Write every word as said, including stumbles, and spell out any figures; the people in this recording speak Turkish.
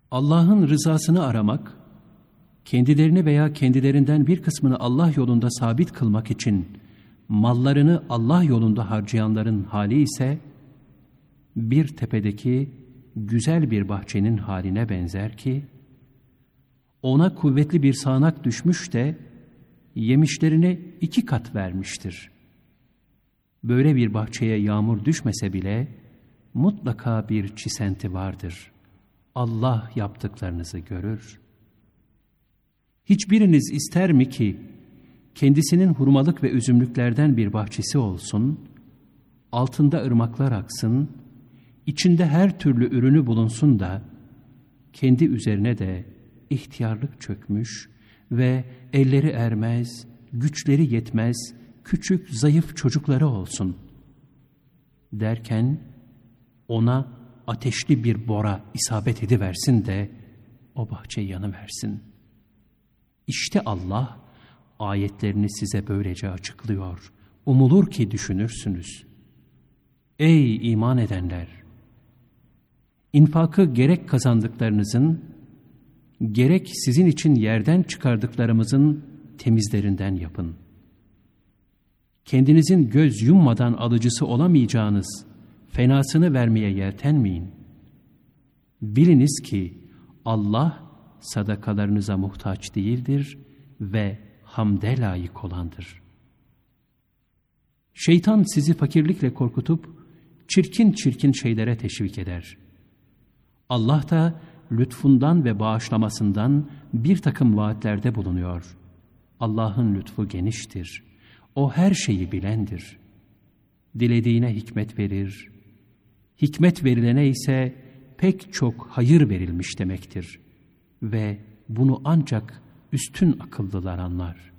Allah'ın rızasını aramak, kendilerini veya kendilerinden bir kısmını Allah yolunda sabit kılmak için mallarını Allah yolunda harcayanların hali ise, bir tepedeki güzel bir bahçenin haline benzer ki, ona kuvvetli bir sağanak düşmüş de, yemişlerini iki kat vermiştir. Böyle bir bahçeye yağmur düşmese bile, mutlaka bir çisenti vardır. Allah yaptıklarınızı görür. Hiçbiriniz ister mi ki, kendisinin hurmalık ve üzümlüklerden bir bahçesi olsun, altında ırmaklar aksın, içinde her türlü ürünü bulunsun da, kendi üzerine de ihtiyarlık çökmüş ve elleri ermez, güçleri yetmez, küçük, zayıf çocukları olsun. Derken, ona ateşli bir bora isabet ediversin de, o bahçe yanıversin. İşte Allah, ayetlerini size böylece açıklıyor. Umulur ki düşünürsünüz. Ey iman edenler! İnfakı gerek kazandıklarınızın, gerek sizin için yerden çıkardıklarımızın temizlerinden yapın. Kendinizin göz yummadan alıcısı olamayacağınız fenasını vermeye yeltenmeyin. Biliniz ki Allah sadakalarınıza muhtaç değildir ve hamde layık olandır. Şeytan sizi fakirlikle korkutup çirkin çirkin şeylere teşvik eder. Allah da lütfundan ve bağışlamasından bir takım vaatlerde bulunuyor. Allah'ın lütfu geniştir. O her şeyi bilendir. Dilediğine hikmet verir. Hikmet verilene ise pek çok hayır verilmiş demektir. Ve bunu ancak üstün akıllılar anlar.